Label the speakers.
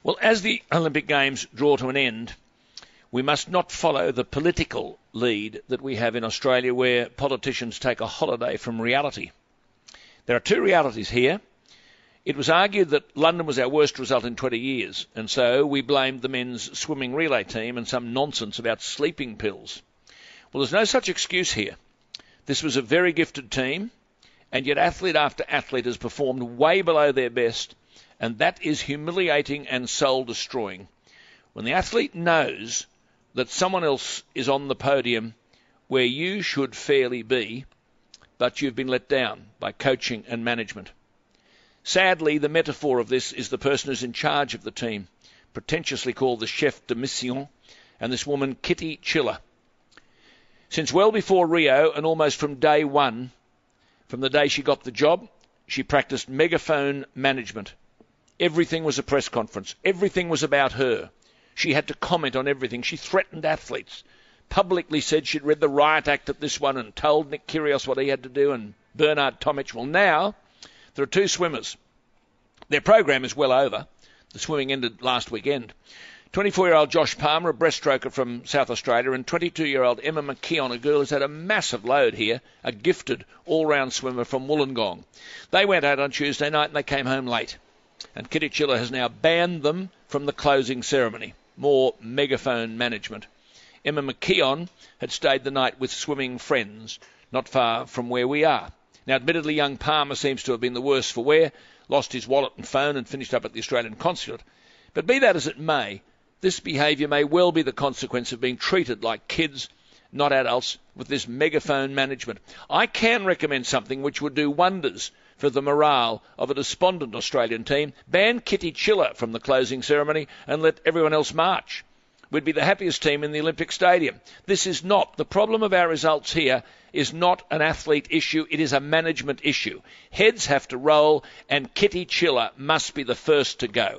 Speaker 1: Well, as the Olympic Games draw to an end, we must not follow the political lead that we have in Australia, where politicians take a holiday from reality. There are two realities here. It was argued that London was our worst result in 20 years, and so we blamed the men's swimming relay team and some nonsense about sleeping pills. Well, there's no such excuse here. This was a very gifted team, and yet athlete after athlete has performed way below their best, and that is humiliating and soul-destroying. When the athlete knows that someone else is on the podium where you should fairly be, but you've been let down by coaching and management. Sadly, the metaphor of this is the person who's in charge of the team, pretentiously called the chef de mission, and this woman, Kitty Chiller. Since well before Rio, and almost from day one, from the day she got the job, she practiced megaphone management. Everything was a press conference. Everything was about her. She had to comment on everything. She threatened athletes, publicly said she'd read the riot act at this one and told Nick Kyrgios what he had to do and Bernard Tomic. Well, now there are two swimmers. Their program is well over. The swimming ended last weekend. 24-year-old Josh Palmer, a breaststroker from South Australia, and 22-year-old Emma McKeon, a girl who's had a massive load here, a gifted all-round swimmer from Wollongong. They went out on Tuesday night and they came home late. And Kitty Chiller has now banned them from the closing ceremony. More megaphone management. Emma McKeon had stayed the night with swimming friends, not far from where we are. Now, admittedly, young Palmer seems to have been the worse for wear, lost his wallet and phone and finished up at the Australian consulate. But be that as it may, this behaviour may well be the consequence of being treated like kids, not adults, with this megaphone management. I can recommend something which would do wonders for the morale of a despondent Australian team. Ban Kitty Chiller from the closing ceremony and let everyone else march. We'd be the happiest team in the Olympic Stadium. This is not, the problem of our results here is not an athlete issue, it is a management issue. Heads have to roll and Kitty Chiller must be the first to go.